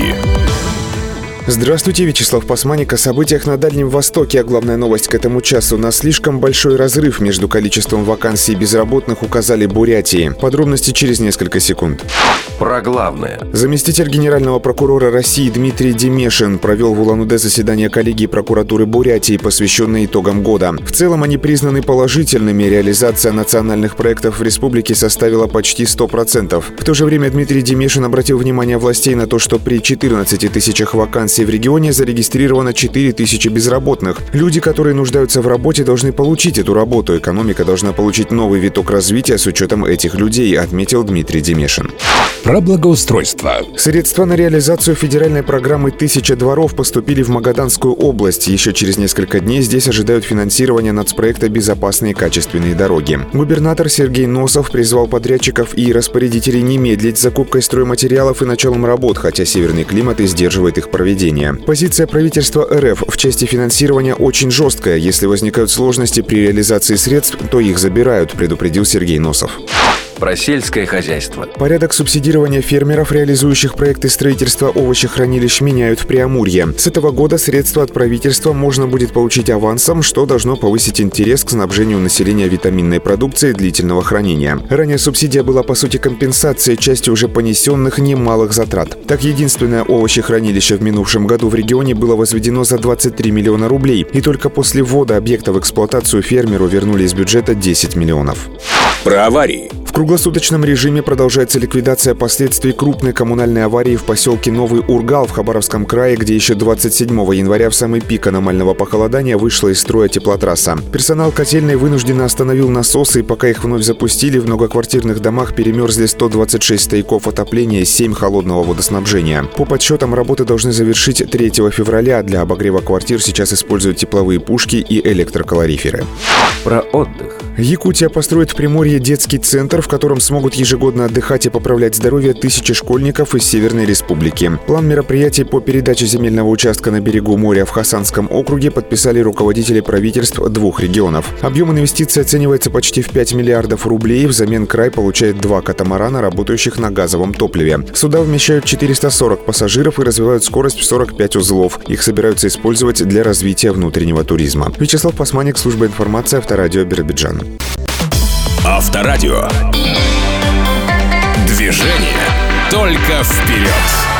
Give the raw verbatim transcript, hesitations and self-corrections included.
Новости. Здравствуйте, Вячеслав Пасманик. О событиях на Дальнем Востоке. А главная новость к этому часу. На слишком большой разрыв между количеством вакансий безработных указали Бурятии. Подробности через несколько секунд. Про главное. Заместитель генерального прокурора России Дмитрий Демешин провел в Улан-Удэ заседание коллегии прокуратуры Бурятии, посвященное итогам года. В целом они признаны положительными. Реализация национальных проектов в республике составила почти сто процентов. В то же время Дмитрий Демешин обратил внимание властей на то, что при четырнадцати тысячах вакансий в регионе зарегистрировано четыре тысячи безработных. Люди, которые нуждаются в работе, должны получить эту работу. Экономика должна получить новый виток развития с учетом этих людей, отметил Дмитрий Демешин. Про благоустройство. Средства на реализацию федеральной программы «Тысяча дворов» поступили в Магаданскую область. Еще через несколько дней здесь ожидают финансирования нацпроекта «Безопасные и качественные дороги». Губернатор Сергей Носов призвал подрядчиков и распорядителей не медлить с закупкой стройматериалов и началом работ, хотя северный климат и сдерживает их проведение. Позиция правительства РФ в части финансирования очень жесткая. Если возникают сложности при реализации средств, то их забирают, предупредил Сергей Носов. Про сельское хозяйство. Порядок субсидирования фермеров, реализующих проекты строительства овощехранилищ, меняют в Преамурье. С этого года средства от правительства можно будет получить авансом, что должно повысить интерес к снабжению населения витаминной продукцией длительного хранения. Ранее субсидия была по сути компенсацией части уже понесенных немалых затрат. Так, единственное овощехранилище в минувшем году в регионе было возведено за двадцать три миллиона рублей. И только после ввода объекта в эксплуатацию фермеру вернули из бюджета десять миллионов. Про аварии. В круглосуточном режиме продолжается ликвидация последствий крупной коммунальной аварии в поселке Новый Ургал в Хабаровском крае, где еще двадцать седьмого января в самый пик аномального похолодания вышла из строя теплотрасса. Персонал котельной вынужденно остановил насосы, и пока их вновь запустили, в многоквартирных домах перемерзли сто двадцать шесть стояков отопления и семь холодного водоснабжения. По подсчетам, работы должны завершить третьего февраля. Для обогрева квартир сейчас используют тепловые пушки и электрокалориферы. Про отдых. Якутия построит в Приморье детский центр, в котором смогут ежегодно отдыхать и поправлять здоровье тысячи школьников из Северной Республики. План мероприятий по передаче земельного участка на берегу моря в Хасанском округе подписали руководители правительств двух регионов. Объем инвестиций оценивается почти в пять миллиардов рублей. Взамен край получает два катамарана, работающих на газовом топливе. Суда вмещают четыреста сорок пассажиров и развивают скорость в сорок пять узлов. Их собираются использовать для развития внутреннего туризма. Вячеслав Пасманик, служба информации, Авторадио, Биробиджан. Авторадио. Движение только вперед.